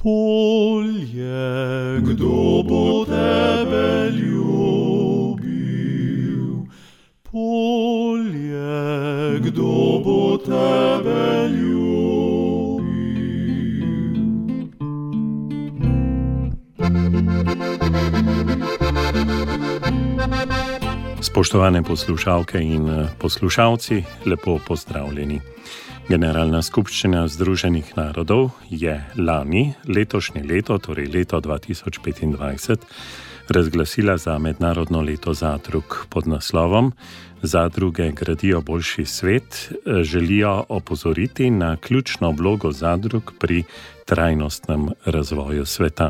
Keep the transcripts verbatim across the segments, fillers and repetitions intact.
polje, kdo bo tebe ljubil? Polje, kdo bo tebe ljubil? Spoštovane poslušalke in poslušalci, lepo pozdravljeni. Generalna skupščina Združenih narodov je lani, letošnje leto, torej leto dva tisoč petindvajset, razglasila za mednarodno leto zadrug pod naslovom Zadruge gradijo boljši svet, želijo opozoriti na ključno vlogo zadrug pri trajnostnem razvoju sveta.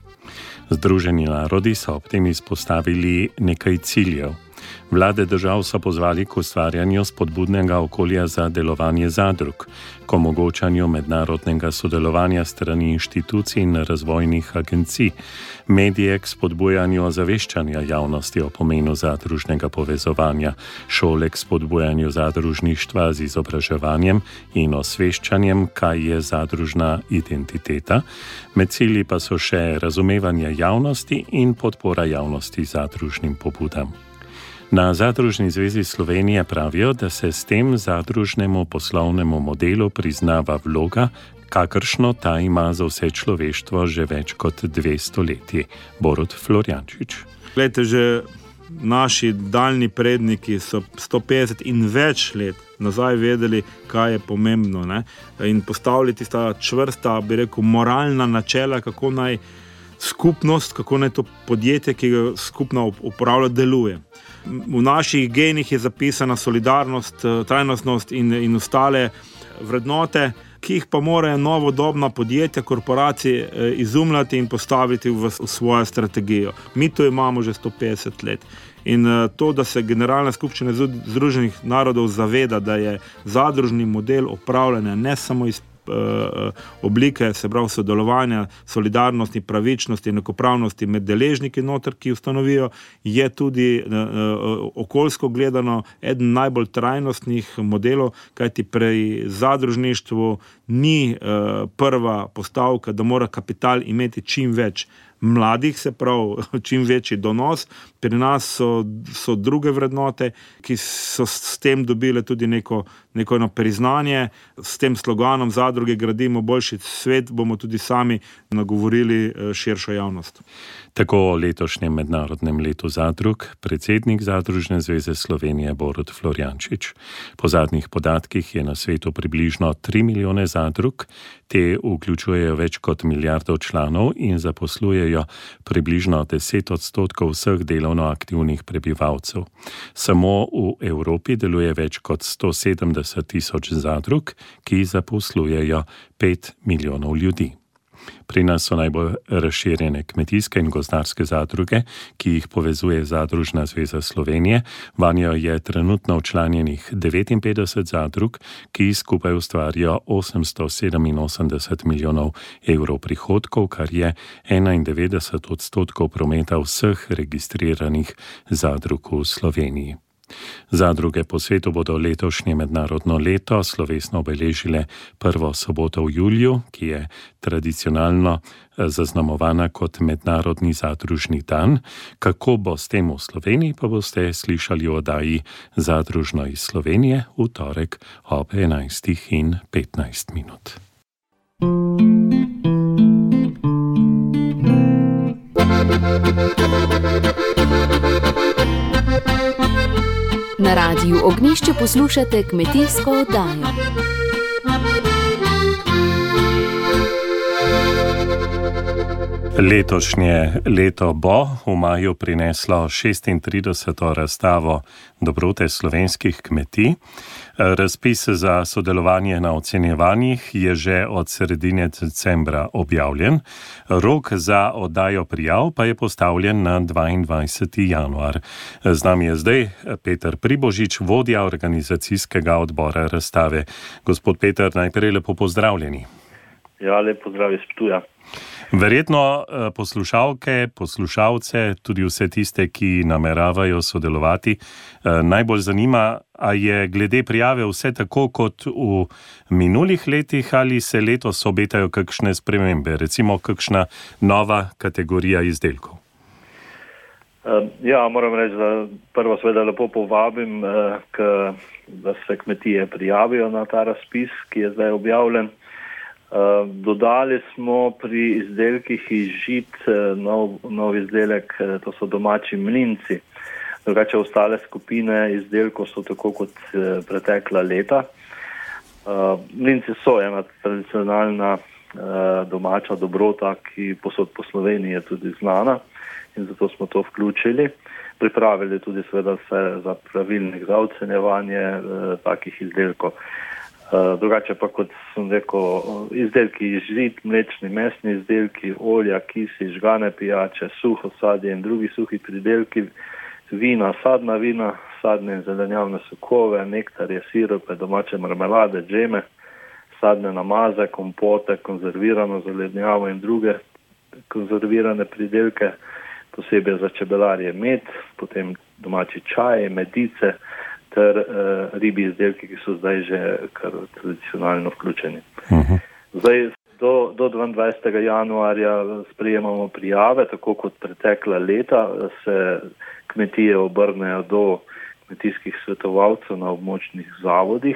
Združeni narodi so ob tem izpostavili nekaj ciljev. Vlade držav so pozvali k ustvarjanju spodbudnega okolja za delovanje zadrug, k omogočanju mednarodnega sodelovanja strani inštitucij in razvojnih agencij, medije k spodbujanju ozaveščanja javnosti o pomenu zadružnega povezovanja, šole k spodbujanju zadružništva z izobraževanjem in osveščanjem, kaj je zadružna identiteta. Med cilji pa so še razumevanje javnosti in podpora javnosti zadružnim pobudam. Na Zadružni zvezi Slovenije pravijo, da se s tem zadružnemu poslovnemu modelu priznava vloga, kakršno ta ima za vse človeštvo že več kot dve stoletji. Borut Florjančič. Glejte, že naši daljni predniki so sto petdeset in več let nazaj vedeli, kaj je pomembno, ne? In postavili tista čvrsta, bi rekel, moralna načela, kako naj skupnost, kako naj to podjetje, ki ga skupno upravlja, deluje. V naših genih je zapisana solidarnost, trajnostnost in, in ostale vrednote, ki jih pa morajo novodobna podjetja, korporacije izumljati in postaviti v, v svojo strategijo. Mi to imamo že sto petdeset let. In to, da se Generalna skupščina Združenih narodov zaveda, da je zadružni model upravljanja ne samo iz oblike, se pravi sodelovanja, solidarnosti, pravičnosti, enakopravnosti med deležniki noter, ki ustanovijo, je tudi okoljsko gledano eden najbolj trajnostnih modelov, kajti pri zadružništvu ni prva postavka, da mora kapital imeti čim več mladih, se pravi čim večji donos. Pri nas so, so druge vrednote, ki so s tem dobile tudi neko, neko eno priznanje. S tem sloganom Zadruge gradimo boljši svet bomo tudi sami nagovorili širšo javnost. Tako o letošnjem mednarodnem letu zadrug predsednik Zadružne zveze Slovenije Borut Florjančič. Po zadnjih podatkih je na svetu približno tri milijone zadrug, te vključujejo več kot milijardo članov in zaposlujejo približno deset odstotkov vseh delovno aktivnih prebivalcev. Samo v Evropi deluje več kot sto sedemdeset tisoč zadrug, ki zaposlujejo pet milijonov ljudi. Pri nas so najbolj razširjene kmetijske in gozdarske zadruge, ki jih povezuje Zadružna zveza Slovenije. Vanjo je trenutno včlanjenih devetinpetdeset zadrug, ki skupaj ustvarijo osemsto sedeminosemdeset milijonov evrov prihodkov, kar je enaindevetdeset odstotkov prometa vseh registriranih zadrug v Sloveniji. Zadruge po svetu bodo letošnje mednarodno leto slovesno obeležile prvo soboto v juliju, ki je tradicionalno zaznamovana kot mednarodni zadružni dan. Kako bo s tem v Sloveniji, pa boste slišali v oddaji Zadružno iz Slovenije v torek ob enajstih in petnajst minut. Na Radiu Ognjišče poslušate kmetijsko oddajo. Letošnje leto bo v maju prineslo šestintrideseto razstavo dobrote slovenskih kmetij. Razpis za sodelovanje na ocenjevanjih je že od sredine decembra objavljen. Rok za oddajo prijav pa je postavljen na dvaindvajseti januar. Z nami je zdaj Peter Pribožič, vodja organizacijskega odbora razstave. Gospod Peter, najprej lepo pozdravljeni. Ja, lep pozdrav iz Ptuja. Verjetno poslušalke, poslušalce, tudi vse tiste, ki nameravajo sodelovati, najbolj zanima, a je glede prijave vse tako kot v minulih letih ali se letos obetajo kakšne spremembe, recimo kakšna nova kategorija izdelkov? Ja, moram reči, da prvo seveda lepo povabim, da se kmetije prijavijo na ta razpis, ki je zdaj objavljen. Dodali smo pri izdelkih iz žit nov, nov izdelek, to so domači mlinci. Drugače ostale skupine izdelkov so tako kot pretekla leta. Mlinci so ena tradicionalna domača dobrota, ki posod po Sloveniji je tudi znana in zato smo to vključili. Pripravili tudi seveda vse za pravilnik za ocenjevanje takih izdelkov. Drugače pa, kot sem rekel, izdelki iz žit, mlečni, mesni izdelki, olja, kisi, žgane pijače, suho sadje in drugi suhi pridelki, vina, sadna vina, sadne in zelenjavne sokove, nektarje, sirope, domače marmelade, džeme, sadne namaze, kompote, konzervirano zelenjavo in druge konzervirane pridelke, posebej za čebelarje med, potem domači čaj, medice ter uh, ribi izdelki, ki so zdaj že kar tradicionalno vključeni. Uh-huh. Zdaj do, do dvaindvajsetega januarja sprejemamo prijave, tako kot pretekla leta se kmetije obrnejo do kmetijskih svetovalcev na območnih zavodih,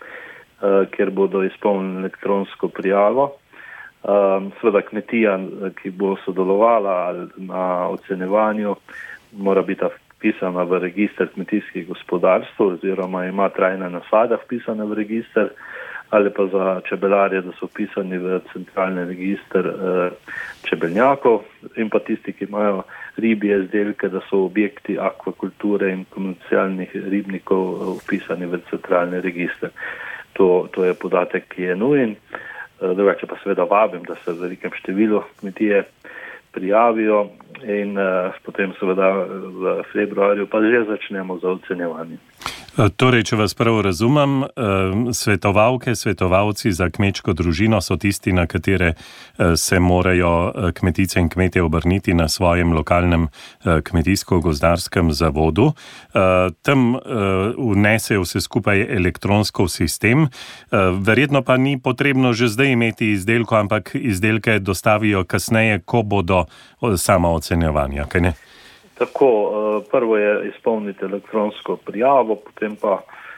uh, kjer bodo izpolnili elektronsko prijavo. Um, Sveda kmetija, ki bo sodelovala na ocenjevanju, mora biti vpisana v register kmetijskih gospodarstv oziroma ima trajne nasade vpisane v register, ali pa za čebelarje, da so vpisani v centralni register eh, čebelnjakov, in pa tisti, ki imajo ribje izdelke, da so objekti akvakulture in komercialnih ribnikov vpisani v centralni register. To, to je podatek, ki je nujen. Drugače pa seveda vabim, da se v velikem številu kmetije prijavijo in uh, potem seveda v februarju pa že začnemo za ocenjevanje. Torej, če vas prav razumem, svetovalke, svetovalci za kmečko družino so tisti, na katere se morajo kmetice in kmetje obrniti na svojem lokalnem kmetijsko-gozdarskem zavodu. Tam vnesejo vse skupaj elektronsko v sistem. Verjetno pa ni potrebno že zdaj imeti izdelko, ampak izdelke dostavijo kasneje, ko bodo sama ocenjevanja, kaj ne? Tako, prvo je izpolniti elektronsko prijavo, potem pa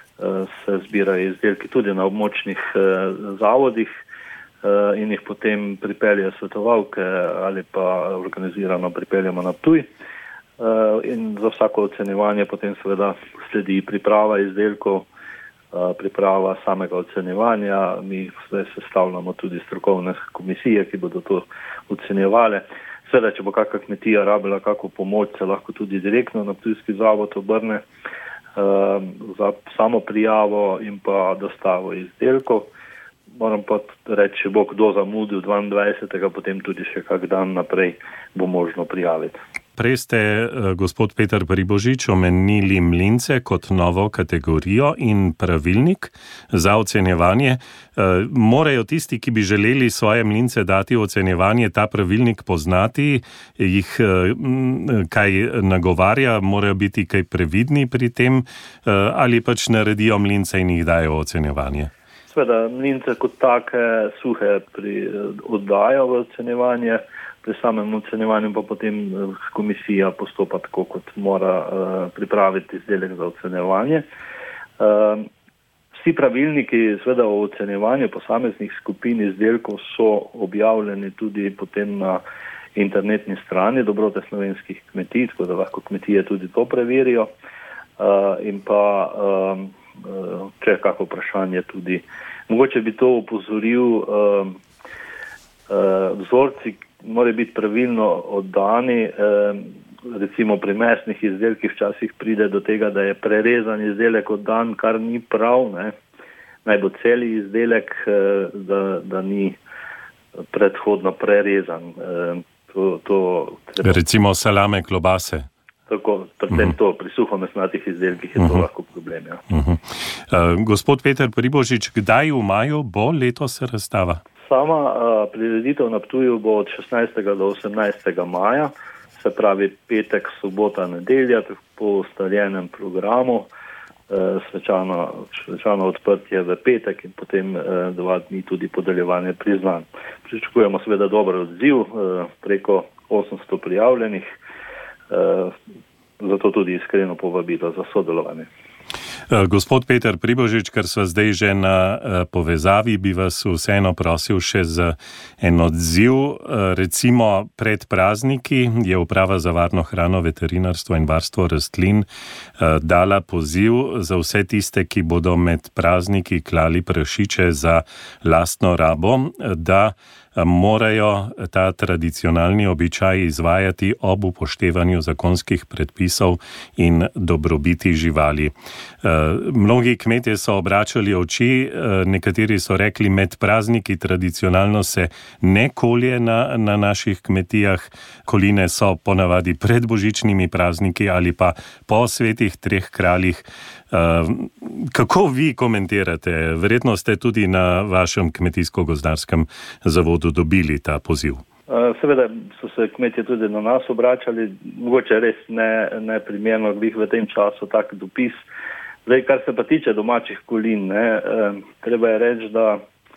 se zbirajo izdelki tudi na območnih zavodih in jih potem pripeljejo svetovalke ali pa organizirano pripeljamo na Ptuj. In za vsako ocenjevanje potem seveda sledi priprava izdelkov, priprava samega ocenjevanja. Mi zdaj sestavljamo tudi strokovne komisije, ki bodo to ocenjevale. Seveda, če bo kakšna kmetija rabila kakšno pomoč, se lahko tudi direktno na Ptujski zavod obrne uh, za samo prijavo in pa dostavo izdelkov. Moram pa reči, če bo kdo zamudil dvaindvajsetega, potem tudi še kak dan naprej bo možno prijaviti. Prej ste, gospod Peter Pribožič, omenili mlince kot novo kategorijo in pravilnik za ocenjevanje. Morajo tisti, ki bi želeli svoje mlince dati v ocenjevanje, ta pravilnik poznati, jih kaj nagovarja, morajo biti kaj previdni pri tem ali pač naredijo mlince in jih dajo v ocenjevanje? Sveda, mlince kot take suhe pri, oddajo v ocenjevanje, pri samem ocenjevanju pa potem komisija postopa tako, kot mora uh, pripraviti izdelek za ocenjevanje. Uh, vsi pravilniki sveda o ocenjevanju posameznih skupin izdelkov so objavljeni tudi potem na internetni strani Dobrote slovenskih kmetij, tako da lahko kmetije tudi to preverijo. Uh, in pa, um, uh, če je kako vprašanje tudi, mogoče bi to upozoril, uh, uh, vzorci morajo biti pravilno oddani, eh, recimo pri mesnih izdelkih včasih pride do tega, da je prerezan izdelek oddan, kar ni prav, ne. Naj bo celi izdelek, eh, da, da ni predhodno prerezan. Eh, to, to treba... Recimo salame, klobase. Tako, predvsem uh-huh. to, pri suhomesnatih izdelkih je uh-huh. to lahko problem. Ja. Uh-huh. Uh, gospod Peter Pribožič, kdaj v maju bo letos razstava? Sama uh, prireditev na Ptuju bo od šestnajstega do osemnajstega maja, se pravi petek, sobota, nedelja, po ustaljenem programu, uh, svečano, svečano odprtje v petek in potem uh, dva dni tudi podeljevanje priznanj. Pričakujemo seveda dober odziv, uh, preko osemsto prijavljenih, uh, zato tudi iskreno povabilo za sodelovanje. Gospod Peter Pribožič, ker sva zdaj že na povezavi, bi vas vseeno prosil še za en odziv. Recimo pred prazniki je Uprava za varno hrano, veterinarstvo in varstvo rastlin dala poziv za vse tiste, ki bodo med prazniki klali prašiče za lastno rabo, da morajo ta tradicionalni običaj izvajati ob upoštevanju zakonskih predpisov in dobrobiti živali. Mnogi kmetje so obračali oči, nekateri so rekli, med prazniki tradicionalno se ne kolje na, na naših kmetijah, koline so ponavadi pred božičnimi prazniki ali pa po svetih treh kraljih. Kako vi komentirate? Verjetno ste tudi na vašem kmetijsko-gozdarskem zavodu dobili ta poziv. Seveda so se kmetje tudi na nas obračali, mogoče res ne, ne primerno bih v tem času tak dopis. Zdaj, kar se pa tiče domačih kolin, ne, treba je reči, da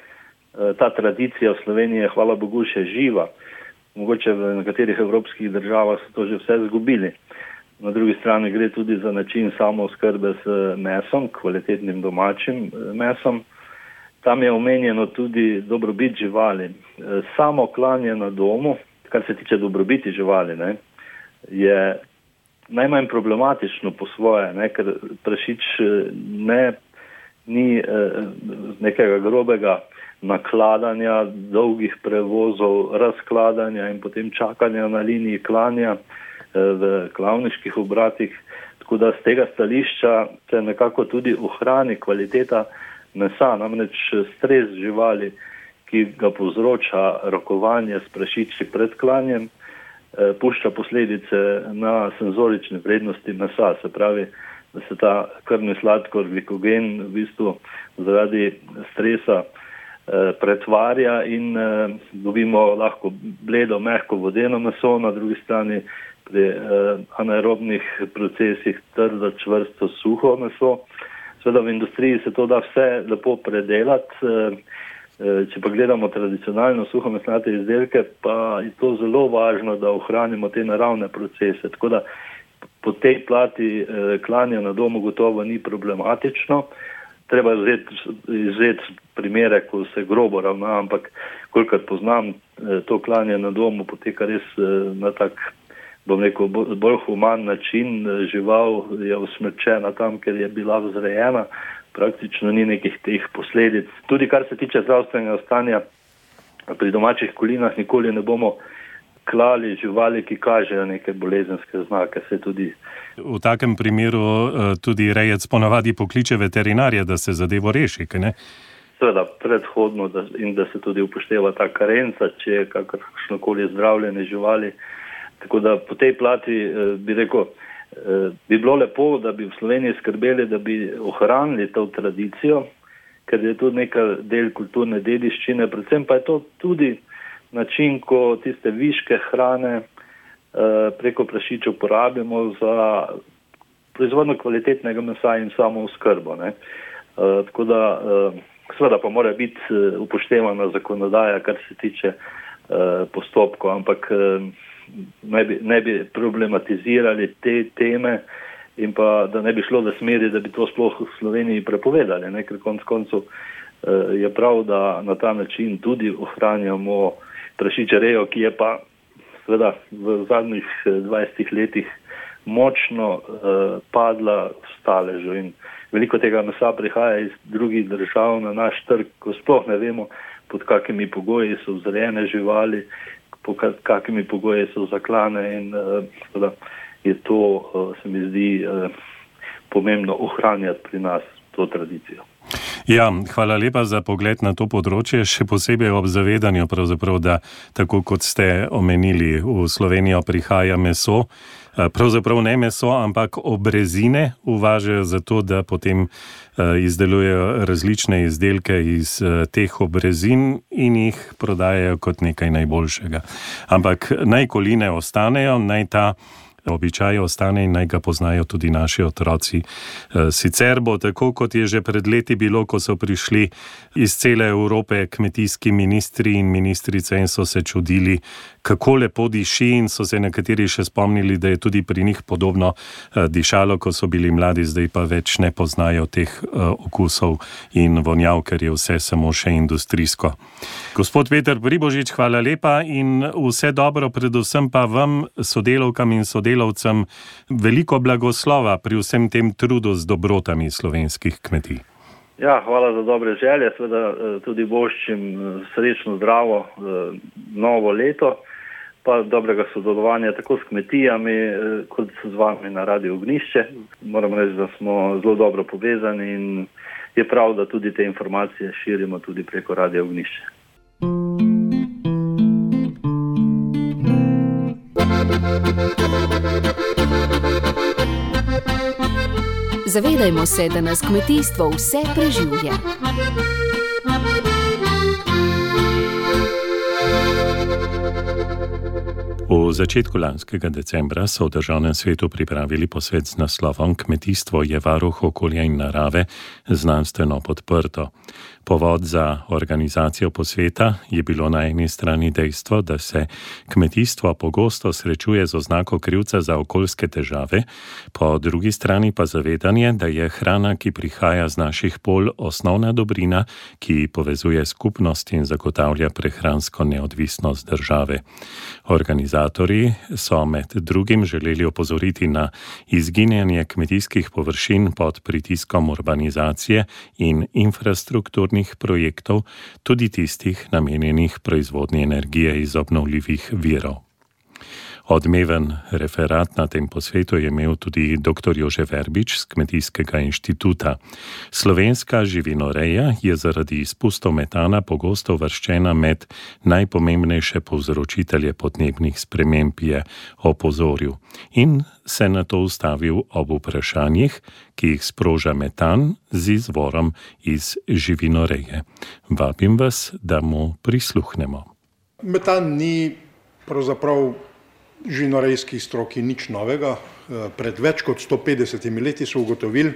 ta tradicija v Sloveniji je, hvala Bogu, še živa. Mogoče v nekaterih evropskih državah so to že vse izgubili. Na drugi strani gre tudi za način samooskrbe s mesom, kvalitetnim domačim mesom. Tam je omenjeno tudi dobrobit živali. Samo klanje na domu, kar se tiče dobrobiti živali, ne, je najmanj problematično po svoje, ne, ker prašič ne, ni nekega grobega nakladanja, dolgih prevozov, razkladanja in potem čakanja na liniji klanja v klavniških obratih, tako da z tega stališča se nekako tudi ohrani kvaliteta mesa, namreč stres živali, ki ga povzroča rokovanje s prašiči pred klanjem, pušča posledice na senzorične vrednosti mesa, se pravi, da se ta krvni sladkor, glikogen v bistvu zaradi stresa pretvarja in dobimo lahko bledo, mehko, vodeno meso, na drugi strani pri anaerobnih procesih trdo, čvrsto, suho meso. Seveda v industriji se to da vse lepo predelati. Če pa gledamo tradicionalno suhomesnate izdelke, pa je to zelo važno, da ohranimo te naravne procese. Tako da po tej plati klanja na domu gotovo ni problematično. Treba izvzeti primere, ko se grobo ravna, ampak kolikor poznam, to klanje na domu poteka res na tak, bom rekel, bolj human način. Žival je usmrčena tam, ker je bila vzrejena. Praktično ni nekih teh posledic. Tudi kar se tiče zdravstvenega stanja, pri domačih kolinah nikoli ne bomo klali živali, ki kažejo neke bolezenske znake. Se tudi... V takem primeru tudi rejec ponavadi pokliče veterinarja, da se zadevo reši, kaj ne? Seveda, predhodno da, in da se tudi upošteva ta karenca, če je kakršnokoli zdravljene živali. Tako da po tej plati bi rekel, bi bilo lepo, da bi v Sloveniji skrbeli, da bi ohranili to tradicijo, ker je to neka del kulturne dediščine, predvsem pa je to tudi način, ko tiste viške hrane preko prašičev porabimo za proizvodno kvalitetnega mesa in samo oskrbo. Ne. Tako da, seveda pa mora biti upoštevana zakonodaja, kar se tiče postopkov, ampak ne bi, ne bi problematizirali te teme in pa da ne bi šlo v smeri, da bi to sploh v Sloveniji prepovedali, ne? Ker konc koncev je prav, da na ta način tudi ohranjamo prašičerejo, ki je pa seveda v zadnjih dvajsetih letih močno uh, padla v staležu in veliko tega mesa prihaja iz drugih držav na naš trg, ko sploh ne vemo, pod kakimi pogoji so vzrejene živali, po kakimi pogoji so zaklane in uh, je to, uh, se mi zdi, uh, pomembno ohranjati pri nas to tradicijo. Ja, hvala lepa za pogled na to področje, še posebej ob zavedanju, pravzaprav, da tako kot ste omenili, v Slovenijo prihaja meso, pravzaprav ne meso, ampak obrezine uvažajo zato, da potem izdelujejo različne izdelke iz teh obrezin in jih prodajajo kot nekaj najboljšega. Ampak naj koline ostanejo, naj ta običaj ostane in naj ga poznajo tudi naši otroci. Sicer bo tako, kot je že pred leti bilo, ko so prišli iz cele Evrope kmetijski ministri in ministrice in so se čudili, kako lepo diši, in so se nekateri še spomnili, da je tudi pri njih podobno dišalo, ko so bili mladi, zdaj pa več ne poznajo teh okusov in vonjav, ker je vse samo še industrijsko. Gospod Peter Pribožič, hvala lepa in vse dobro, predvsem pa vam, sodelavkam in sodelavcem, veliko blagoslova pri vsem tem trudu z dobrotami slovenskih kmetij. Ja, hvala za dobre želje, seveda tudi voščim srečno, zdravo novo leto, pa dobrega sodelovanja tako s kmetijami, kot z vami na Radiu Ognjišče. Moram reči, da smo zelo dobro povezani in je prav, da tudi te informacije širimo tudi preko Radia Ognjišče. Zavedajmo se, da nas kmetijstvo vse preživlja. V začetku lanskega decembra so v Državnem svetu pripravili posvet z naslovom Kmetijstvo je varuh okolja in narave, znanstveno podprto. Povod za organizacijo posveta je bilo na eni strani dejstvo, da se kmetijstvo pogosto srečuje z oznako krivca za okoljske težave, po drugi strani pa zavedanje, da je hrana, ki prihaja z naših polj, osnovna dobrina, ki povezuje skupnost in zagotavlja prehransko neodvisnost države. Organizatorji so med drugim želeli opozoriti na izginjanje kmetijskih površin pod pritiskom urbanizacije in infrastrukturnih projektov, tudi tistih namenjenih proizvodnji energije iz obnovljivih virov. Odmeven referat na tem posvetu je imel tudi doktor Jože Verbič z Kmetijskega inštituta. Slovenska živinoreja je zaradi izpustov metana pogosto uvrščena med najpomembnejše povzročitelje podnebnih sprememb, je opozoril in se na to ustavil ob vprašanjih, ki jih sproža metan z izvorom iz živinoreje. Vabim vas, da mu prisluhnemo. Metan ni pravzaprav živinorejski stroki nič novega. Pred več kot sto petdesetimi leti so ugotovili,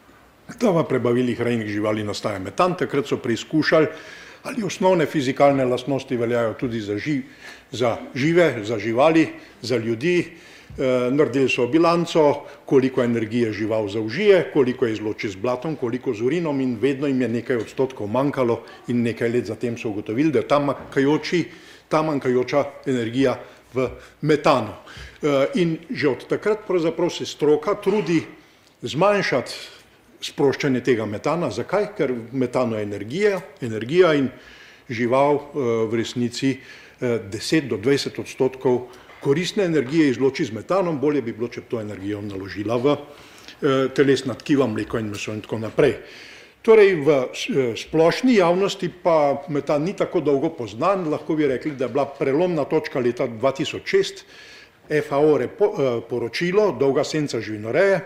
da v prebavilih rejnih živali nastaja metan. Takrat so preizkušali, ali osnovne fizikalne lastnosti veljajo tudi za, ži, za žive, za živali, za ljudi. Naredili so bilanco, koliko energije žival zaužije, koliko je izloči z blatom, koliko z urinom, in vedno jim je nekaj odstotkov manjkalo, in nekaj let zatem so ugotovili, da je ta manjkajoči, ta manjkajoča energija v metanu. In že od takrat pravzaprav se stroka trudi zmanjšati sproščanje tega metana. Zakaj? Ker v metanu je energija, energija in žival v resnici deset do dvajset odstotkov koristne energije izloči z metanom, bolje bi bilo, če bi to energijo naložila v telesna tkiva, mleko in meso in tako naprej. Torej, v splošni javnosti pa metan ni tako dolgo poznan. Lahko bi rekli, da je bila prelomna točka leta dva tisoč šest, F A O poročilo Dolga senca živinoreje,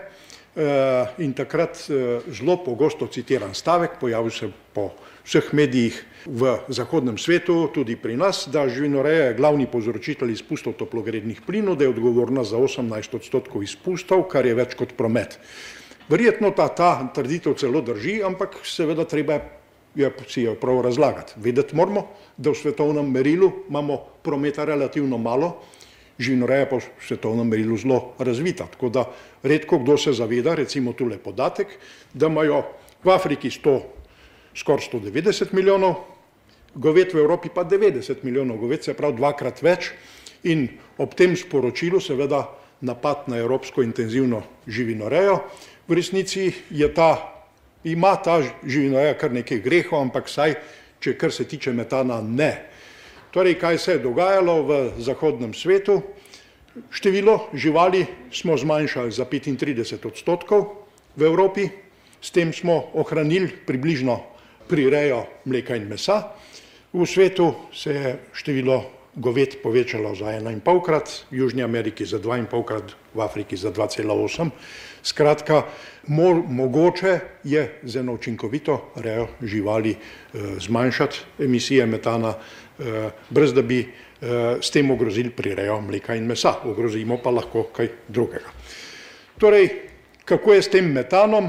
in takrat zelo pogosto citiran stavek, pojavil se po vseh medijih v zahodnem svetu, tudi pri nas, da živinoreja je glavni povzročitelj izpustov toplogrednih plinov, da je odgovorna za osemnajst odstotkov izpustov, kar je več kot promet. Verjetno ta, ta trditev celo drži, ampak seveda treba je si jo prav razlagati. Vedeti moramo, da v svetovnem merilu imamo prometa relativno malo, živinoreja pa v svetovnem merilu zelo razvita. Tako da redko kdo se zaveda, recimo tule podatek, da imajo v Afriki sto, skoraj sto devetdeset milijonov goved, v Evropi pa devetdeset milijonov goved, se pravi dvakrat več, in ob tem sporočilu seveda napad na evropsko intenzivno živinorejo. V resnici je ta, ima ta živinoreja kar nekaj grehov, ampak saj, če kar se tiče metana, ne. Torej, kaj se je dogajalo v zahodnem svetu? Število živali smo zmanjšali za petintrideset odstotkov v Evropi, s tem smo ohranili približno prirejo mleka in mesa. V svetu se je število goved povečalo za ena in polkrat, v Južni Ameriki za dva in polkrat, v Afriki za dva cela osem. Skratka, mo mogoče je z eno učinkovito rejo živali eh, zmanjšati emisije metana, eh, brez da bi eh, s tem ogrozili prirejo mleka in mesa. Ogrozimo pa lahko kaj drugega. Torej, kako je s tem metanom?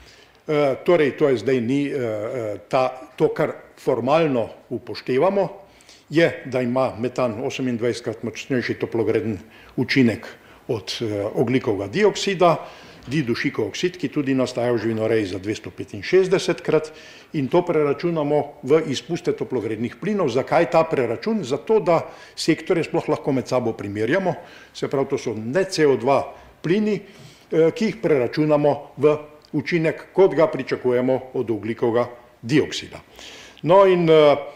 E, torej, to je zdaj ni e, ta, to, kar formalno upoštevamo, je, da ima metan osemindvajsetkrat močnejši toplogreden učinek od e, ogljikovega dioksida, didušikov oksid, ki tudi nastaja v živinoreji za dvesto petinšestdesetkrat, in to preračunamo v izpuste toplogrednih plinov. Zakaj ta preračun? Zato, da sektorje sploh lahko med sabo primerjamo, se pravi, to so ne C O dva plini, ki jih preračunamo v učinek, kot ga pričakujemo od ogljikovega dioksida. No in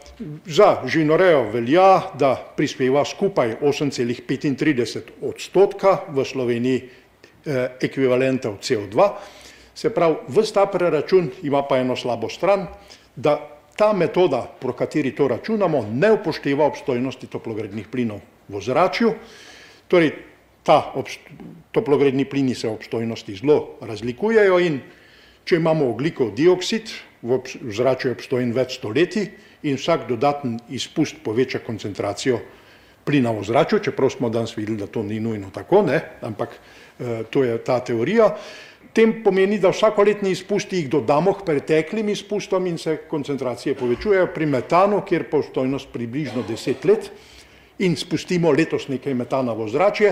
za živinorejo velja, da prispeva skupaj osem celih petintrideset odstotka, v Sloveniji ekvivalentov C O dva. Se pravi, ves ta preračun ima pa eno slabo stran, da ta metoda, po kateri to računamo, ne upošteva obstojnosti toplogrednih plinov v ozračju. Torej, ta toplogredni plini se v obstojnosti zelo razlikujejo in če imamo ogljikov dioksid, v ozračju je obstojen več stoletij in vsak dodaten izpust poveča koncentracijo plina v ozračju, čeprav smo danes videli, da to ni nujno tako, ne? Ampak eh, to je ta teorija. Tem pomeni, da vsakoletni izpusti jih dodamo k preteklim izpustom in se koncentracije povečujejo. Pri metanu, kjer pa obstojnost približno deset let in spustimo letos nekaj metana v ozračje,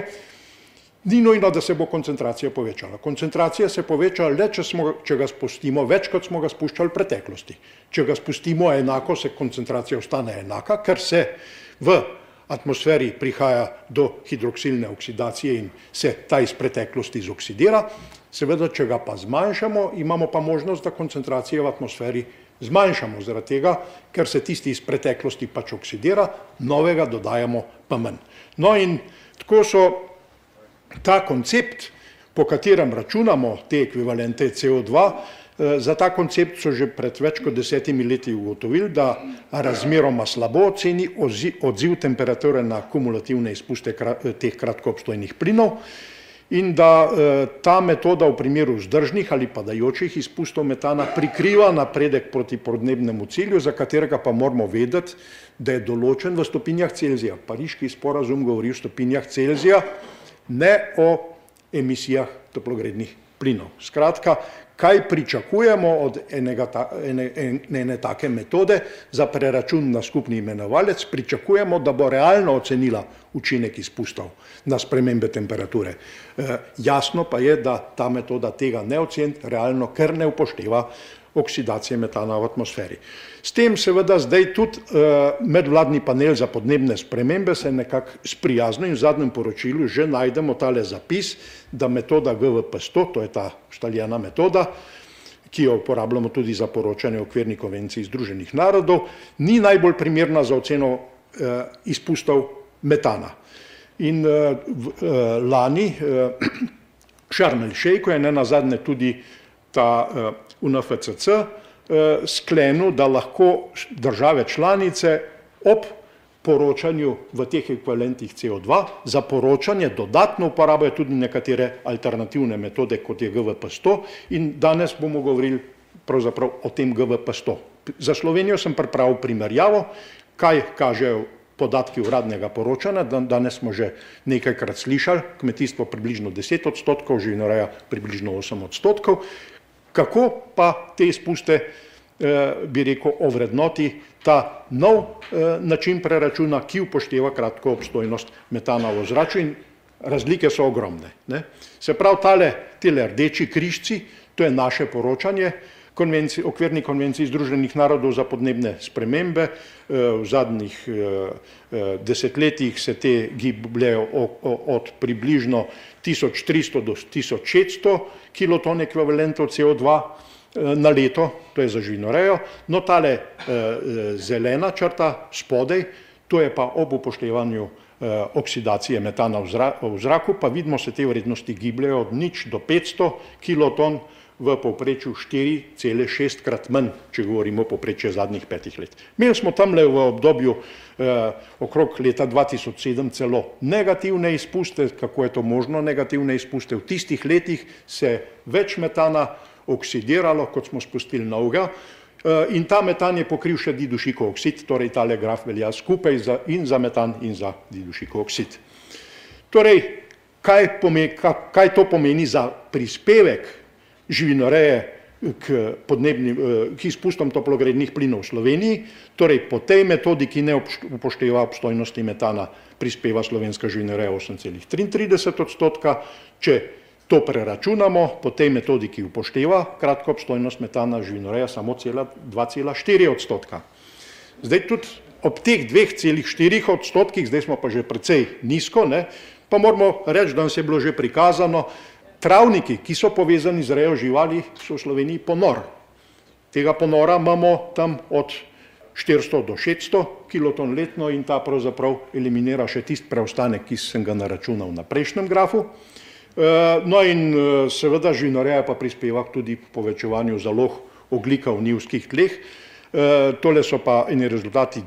ni nujno, da se bo koncentracija povečala. Koncentracija se poveča le, če, smo, če ga spustimo več, kot smo ga spuščali v preteklosti. Če ga spustimo enako, se koncentracija ostane enaka, ker se v atmosferi prihaja do hidroksilne oksidacije in se ta iz preteklosti zoksidira. Seveda, če ga pa zmanjšamo, imamo pa možnost, da koncentracije v atmosferi zmanjšamo, zaradi tega, ker se tisti iz preteklosti pač oksidira, novega dodajamo pa manj. No in tako so ta koncept, po katerem računamo te ekvivalente C O dva, za ta koncept so že pred več kot desetimi leti ugotovili, da razmeroma slabo oceni odziv temperature na kumulativne izpuste teh kratkoobstojnih plinov in da ta metoda v primeru vzdržnih ali padajočih izpustov metana prikriva napredek proti podnebnemu cilju, za katerega pa moramo vedeti, da je določen v stopinjah Celzija. Pariški sporazum govori o stopinjah Celzija, ne o emisijah toplogrednih plinov. Skratka, kaj pričakujemo od enega ta, ene, ene take metode za preračun na skupni imenovalec? Pričakujemo, da bo realno ocenila učinek izpustov na spremembe temperature. E, jasno pa je, da ta metoda tega ne oceni realno, ker ne upošteva oksidacije metana v atmosferi. S tem seveda zdaj tudi uh, medvladni panel za podnebne spremembe se nekako sprijazno in v zadnjem poročilu že najdemo tale zapis, da metoda G V P sto, to je ta ustaljena metoda, ki jo uporabljamo tudi za poročanje o okvirni konvenciji Združenih narodov, ni najbolj primerna za oceno uh, izpustov metana. In uh, v, uh, lani uh, Sharm el Sheikhu je nenazadnje tudi ta uh, U N F C C sklenil, da lahko države članice ob poročanju v teh ekvivalentih C O dva za poročanje dodatno uporabljajo tudi nekatere alternativne metode, kot je G V P sto, in danes bomo govorili pravzaprav o tem G V P sto. Za Slovenijo sem pripravil primerjavo, kaj kažejo podatki uradnega poročanja. Danes smo že nekajkrat slišali, kmetijstvo približno deset odstotkov, živinoreja približno osem odstotkov. Kako pa te izpuste, bi rekel, ovrednoti ta nov način preračuna, ki upošteva kratko obstojnost metana v ozračju, in razlike so ogromne. Ne? Se pravi, tale, tele rdeči križci, to je naše poročanje, konvencij, okvirni konvenciji Združenih narodov za podnebne spremembe. V zadnjih desetletjih se te gibljejo od približno tisoč tristo do tisoč šeststo kiloton ekvivalentov C O dva na leto, to je za živinorejo. No, tale zelena črta spodaj, to je pa ob upoštevanju oksidacije metana v zraku, pa vidimo, se te vrednosti gibljejo od nič do petsto kiloton v povprečju štiri cele šest krat manj, če govorimo o povprečju zadnjih petih let. Imeli smo tamle v obdobju eh, okrog leta dva tisoč sedem celo negativne izpuste. Kako je to možno, negativne izpuste? V tistih letih se več metana oksidiralo, kot smo spustili na ogenj, in ta metan je pokril še didušikov oksid, torej tale graf velja skupaj za, in za metan in za didušikov oksid. Torej, kaj, pomeni, kaj to pomeni za prispevek živinoreje k, podnebnim, k izpustom toplogrednih plinov v Sloveniji? Torej, po tej metodi, ki ne upošteva obstojnosti metana, prispeva slovenska živinoreja osem celih triintrideset odstotka, če to preračunamo, po tej metodi, ki upošteva kratko obstojnost metana, živinoreja samo dva cela štiri odstotka. Zdaj tudi ob teh dveh celih štirih odstotkih, zdaj smo pa že precej nizko, ne, pa moramo reči, da nas je bilo že prikazano, travniki, ki so povezani z rejo živali, so v Sloveniji ponor. Tega ponora imamo tam od štiristo do šeststo kiloton letno in ta pravzaprav eliminira še tisti preostanek, ki sem ga naračunal na prejšnjem grafu. No in seveda živinoreja pa prispeva tudi k povečevanju zalog ogljika v njivskih tleh. Tole so pa eni rezultati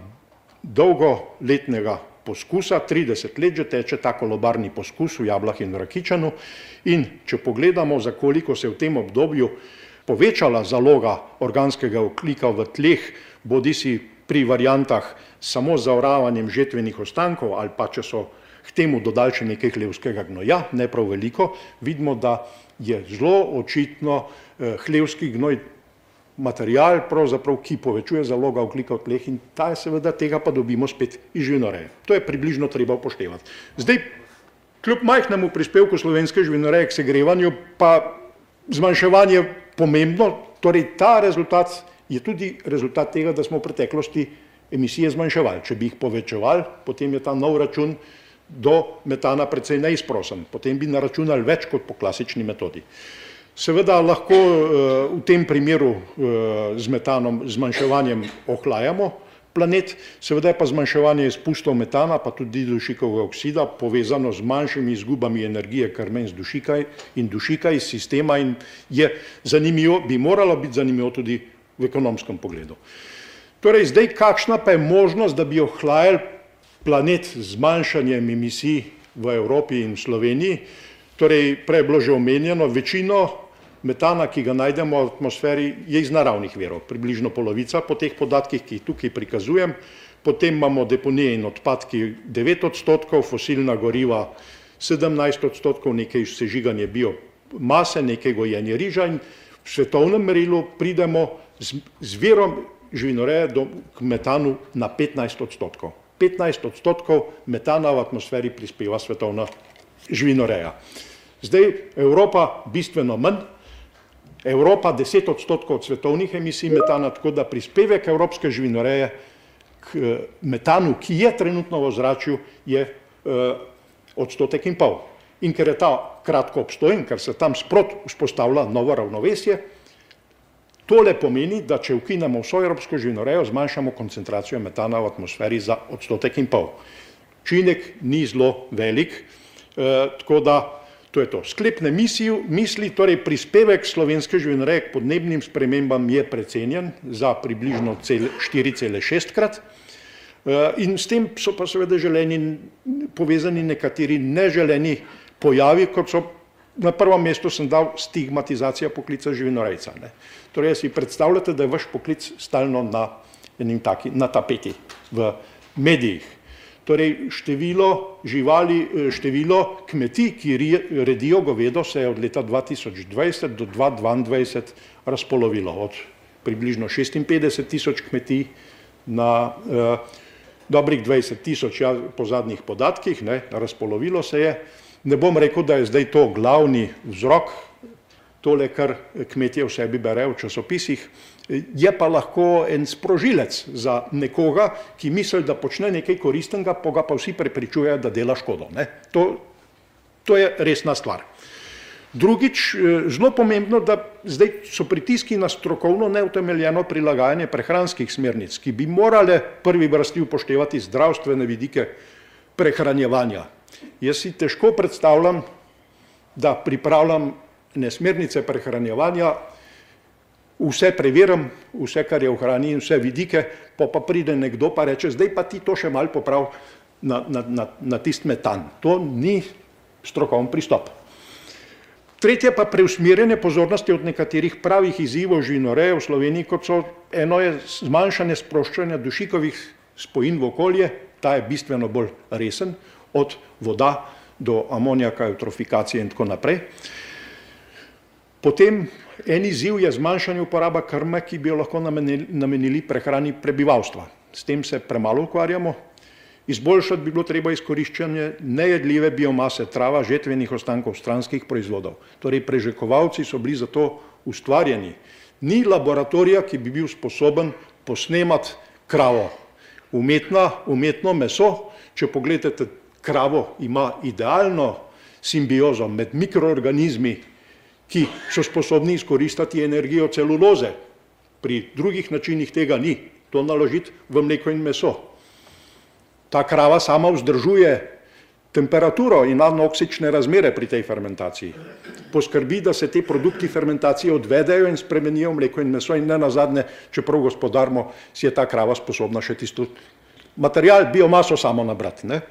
dolgoletnega poskusa, trideset let že teče ta kolobarni poskus v Jablah in Rakičanu in če pogledamo, za koliko se v tem obdobju povečala zaloga organskega ogljika v tleh, bodisi pri variantah samo z zaoravanjem žetvenih ostankov ali pa če so k temu dodali še nekaj hlevskega gnoja, ne prav veliko, vidimo, da je zelo očitno hlevski gnoj material, pravzaprav, ki povečuje zaloga ogljika v tleh in ta je seveda tega pa dobimo spet iz živinoreje. To je približno treba upoštevati. Zdaj, kljub majhnemu prispevku slovenske živinoreje k segrevanju, pa zmanjševanje pomembno, torej ta rezultat je tudi rezultat tega, da smo v preteklosti emisije zmanjševali. Če bi jih povečevali, potem je ta nov račun do metana precej neizprosen. Potem bi naračunali več kot po klasični metodi. Seveda lahko v tem primeru z metanom, zmanjševanjem ohlajamo planet, seveda je pa zmanjševanje izpustov metana, pa tudi didušikovega oksida, povezano z manjšimi izgubami energije krme in dušika in dušika iz sistema in je zanimivo, bi moralo biti zanimivo tudi v ekonomskem pogledu. Torej, zdaj kakšna pa je možnost, da bi ohlajali planet z zmanjšanjem emisij v Evropi in Sloveniji? Torej, prej je bilo že omenjeno, večino metana, ki ga najdemo v atmosferi, je iz naravnih virov, približno polovica po teh podatkih, ki jih tukaj prikazujem. Potem imamo deponije in odpadki devet odstotkov, fosilna goriva sedemnajst odstotkov, nekaj sežiganje biomase, nekaj gojenje riža in v svetovnem merilu pridemo z, z virom živinoreje do, k metanu na petnajst odstotkov. petnajst odstotkov metana v atmosferi prispeva svetovna živinoreja. Zdaj Evropa bistveno manj, Evropa deset odstotkov od svetovnih emisij metana, tako da prispevek evropske živinoreje k metanu, ki je trenutno v ozračju, je eh, odstotek in pol. In ker je ta kratko obstojen, ker se tam sprot vzpostavlja novo ravnovesje, tole pomeni, da če ukinemo vso evropsko živinorejo, zmanjšamo koncentracijo metana v atmosferi za odstotek in pol. Učinek ni zelo velik, eh, tako da to je to. Sklepne misli, misli, torej prispevek slovenske živinoreje k podnebnim spremembam je precenjen za približno štiri cele šest krat eh, in s tem so pa seveda želeni, povezani nekateri neželeni pojavi, kot so na prvem mestu sem dal stigmatizacija poklica živinorejca. Ne. Torej, si predstavljate, da je vaš poklic stalno na, taki, na tapeti v medijih. Torej, število živali, število kmetij, ki redijo govedo, se je od leta dva tisoč dvajset do dva tisoč dvaindvajset razpolovilo. Od približno šestinpetdeset tisoč kmetij na eh, dobrih dvajset tisoč, ja, po zadnjih podatkih, ne, razpolovilo se je. Ne bom rekel, da je zdaj to glavni vzrok, tole, kar kmetje v sebi berejo v časopisih, je pa lahko en sprožilec za nekoga, ki misli, da počne nekaj koristnega, pa ga pa vsi prepričujejo, da dela škodo. Ne? To, to je resna stvar. Drugič, zelo pomembno, da zdaj so pritiski na strokovno neutemeljeno prilagajanje prehranskih smernic, ki bi morale prvi vrsti upoštevati zdravstvene vidike prehranjevanja. Jaz si težko predstavljam, da pripravljam smernice prehranjevanja, vse preverim, vse, kar je v hrani in vse vidike, pa pa pride nekdo pa reče, zdaj pa ti to še malo poprav na, na, na, na tist metan. To ni strokoven pristop. Tretje pa preusmerjanje pozornosti od nekaterih pravih izzivov živinoreje v Sloveniji, kot so eno je zmanjšanje sproščanja dušikovih spojin v okolje, ta je bistveno bolj resen, od voda do amonijaka, eutrofikacije in tako naprej. Potem en izziv je zmanjšanje uporaba krme, ki bi jo lahko namenili, namenili prehrani prebivalstva. S tem se premalo ukvarjamo. Izboljšati bi bilo treba izkoriščanje nejedljive biomase, trava, žetvenih ostankov, stranskih proizvodov. Torej, prežekovalci so bili za to ustvarjeni. Ni laboratorija, ki bi bil sposoben posnemati kravo. Umetna, umetno meso, če pogledate, kravo ima idealno simbiozo med mikroorganizmi, ki so sposobni izkoristiti energijo celuloze. Pri drugih načinih tega ni. To naložiti v mleko in meso. Ta krava sama vzdržuje temperaturo in anoksične razmere pri tej fermentaciji. Poskrbi, da se te produkti fermentacije odvedejo in spremenijo v mleko in meso in ne nazadnje, čeprav gospodarmo, si je ta krava sposobna še tisto material, biomaso samo nabrati. Ne?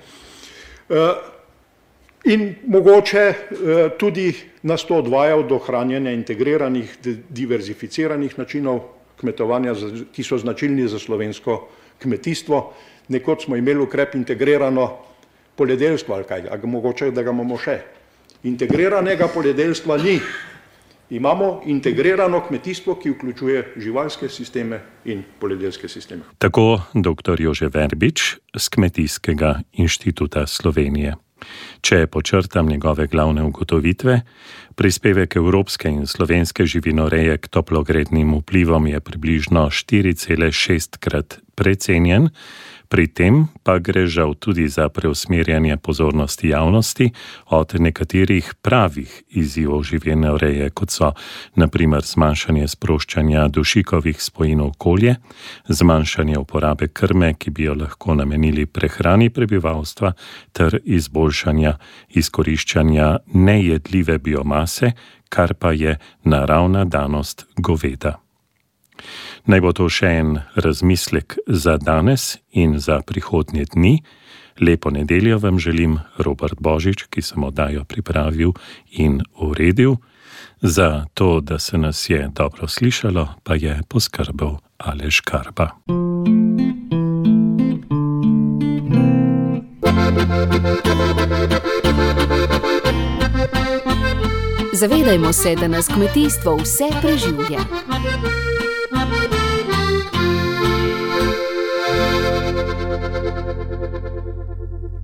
In mogoče tudi nas to odvaja od ohranjanja integriranih, diverzificiranih načinov kmetovanja, ki so značilni za slovensko kmetijstvo. Nekoč smo imeli ukrep integrirano poljedelstvo, ali kaj, ali mogoče, da ga imamo še. Integriranega poljedelstva ni. Imamo integrirano kmetijstvo, ki vključuje živalske sisteme in poljedelske sisteme. Tako doktor Jože Verbič z Kmetijskega inštituta Slovenije. Če počrtam njegove glavne ugotovitve, prispevek evropske in slovenske živinoreje k toplogrednim vplivom je približno štiri cela šest krat precenjen, pri tem pa gre žal tudi za preusmerjanje pozornosti javnosti od nekaterih pravih izzivov živinoreje, kot so na primer zmanjšanje sproščanja dušikovih spojin v okolje, zmanjšanje uporabe krme, ki bi jo lahko namenili prehrani prebivalstva, ter izboljšanja izkoriščanja nejedljive biomase, kar pa je naravna danost goveda. Naj bo to še en razmislek za danes in za prihodnje dni. Lepo nedeljo vam želim, Robert Božič, ki sem oddajo pripravil in uredil. Za to, da se nas je dobro slišalo, pa je poskrbel Aleš Karba. Zavedajmo se, da nas kmetijstvo vse preživlja.